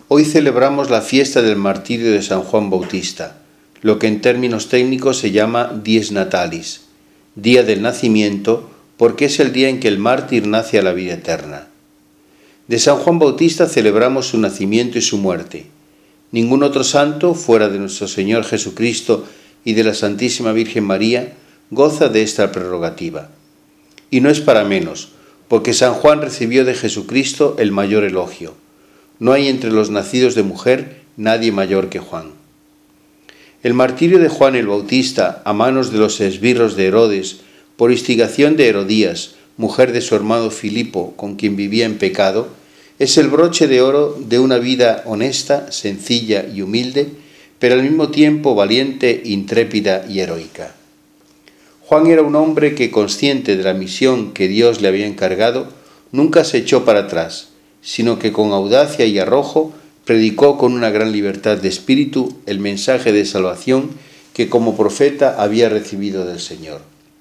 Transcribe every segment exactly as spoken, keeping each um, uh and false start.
Hoy celebramos la fiesta del martirio de San Juan Bautista, lo que en términos técnicos se llama Dies Natalis, día del nacimiento, porque es el día en que el mártir nace a la vida eterna. De San Juan Bautista celebramos su nacimiento y su muerte. Ningún otro santo, fuera de nuestro Señor Jesucristo y de la Santísima Virgen María, goza de esta prerrogativa. Y no es para menos, porque San Juan recibió de Jesucristo el mayor elogio. No hay entre los nacidos de mujer nadie mayor que Juan. El martirio de Juan el Bautista a manos de los esbirros de Herodes, por instigación de Herodías, mujer de su hermano Filipo, con quien vivía en pecado, es el broche de oro de una vida honesta, sencilla y humilde, pero al mismo tiempo valiente, intrépida y heroica. Juan era un hombre que, consciente de la misión que Dios le había encargado, nunca se echó para atrás, sino que con audacia y arrojo predicó con una gran libertad de espíritu el mensaje de salvación que como profeta había recibido del Señor.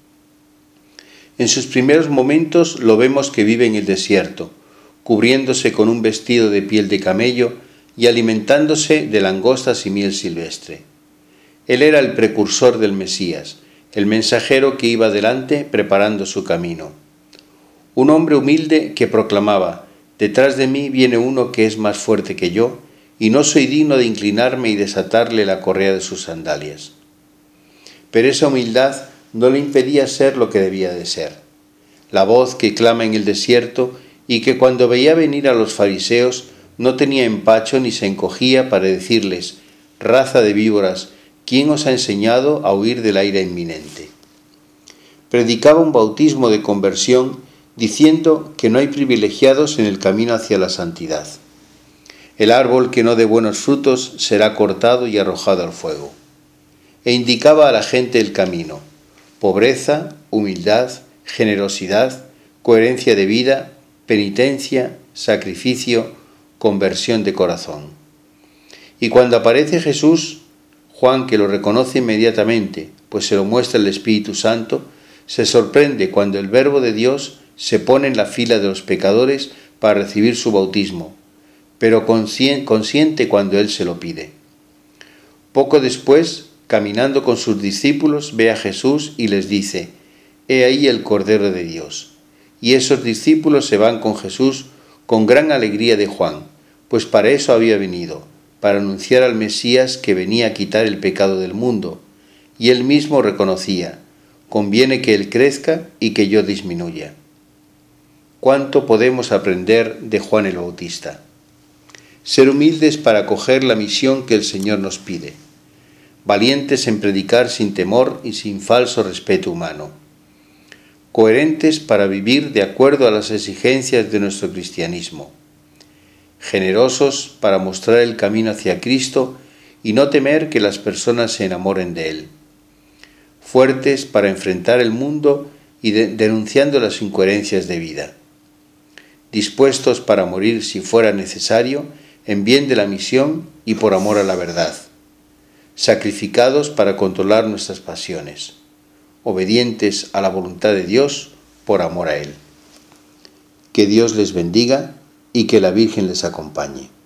En sus primeros momentos lo vemos que vive en el desierto, cubriéndose con un vestido de piel de camello y alimentándose de langostas y miel silvestre. Él era el precursor del Mesías, el mensajero que iba delante preparando su camino. Un hombre humilde que proclamaba: «Detrás de mí viene uno que es más fuerte que yo, y no soy digno de inclinarme y desatarle la correa de sus sandalias». Pero esa humildad no le impedía ser lo que debía de ser. La voz que clama en el desierto y que cuando veía venir a los fariseos no tenía empacho ni se encogía para decirles: «Raza de víboras, ¿quién os ha enseñado a huir de la ira inminente?». Predicaba un bautismo de conversión diciendo que no hay privilegiados en el camino hacia la santidad. El árbol que no dé buenos frutos será cortado y arrojado al fuego. E indicaba a la gente el camino: pobreza, humildad, generosidad, coherencia de vida, penitencia, sacrificio, conversión de corazón. Y cuando aparece Jesús, Juan, que lo reconoce inmediatamente, pues se lo muestra el Espíritu Santo, se sorprende cuando el Verbo de Dios se pone en la fila de los pecadores para recibir su bautismo, pero consciente cuando Él se lo pide. Poco después, caminando con sus discípulos, ve a Jesús y les dice: «He ahí el Cordero de Dios». Y esos discípulos se van con Jesús con gran alegría de Juan, pues para eso había venido, para anunciar al Mesías que venía a quitar el pecado del mundo. Y él mismo reconocía: «Conviene que Él crezca y que yo disminuya». ¿Cuánto podemos aprender de Juan el Bautista? Ser humildes para acoger la misión que el Señor nos pide, valientes en predicar sin temor y sin falso respeto humano, coherentes para vivir de acuerdo a las exigencias de nuestro cristianismo, generosos para mostrar el camino hacia Cristo y no temer que las personas se enamoren de Él, fuertes para enfrentar el mundo y de- denunciando las incoherencias de vida, dispuestos para morir si fuera necesario en bien de la misión y por amor a la verdad, sacrificados para controlar nuestras pasiones, obedientes a la voluntad de Dios por amor a Él. Que Dios les bendiga y que la Virgen les acompañe.